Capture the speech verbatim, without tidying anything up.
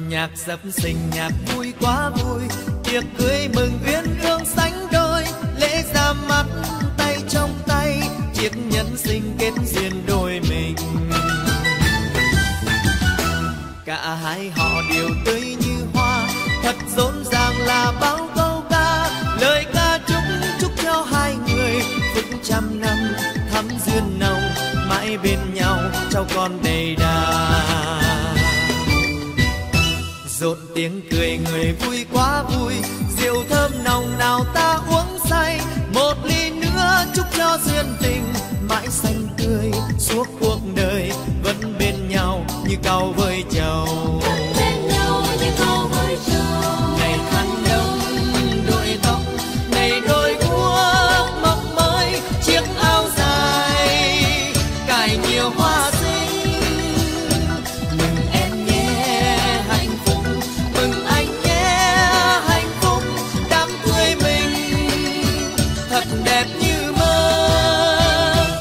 Nhạc dập sinh nhạc vui quá vui, tiệc cưới mừng uyên ương sánh đôi, lễ ra mắt tay trong tay, chiếc nhẫn sinh kết duyên đôi mình. Cả hai họ đều tươi như hoa, thật rộn ràng là bao câu ca, lời ca chúc chúc cho hai người phúc trăm năm thắm duyên nồng, mãi bên nhau cháu con đầy đà. Rộn tiếng cười người vui quá vui, rượu thơm nồng nào ta uống say, một ly nữa chúc cho duyên tình mãi xanh tươi suốt cuộc đời, vẫn bên nhau như cau với trầu. Ngày khăn đông đội tóc, ngày đôi guốc mộng mới, chiếc áo dài cài nhiều hoa xinh. Mừng em nhé hạnh phúc, mừng anh nhé hạnh phúc, đám cưới mình thật đẹp như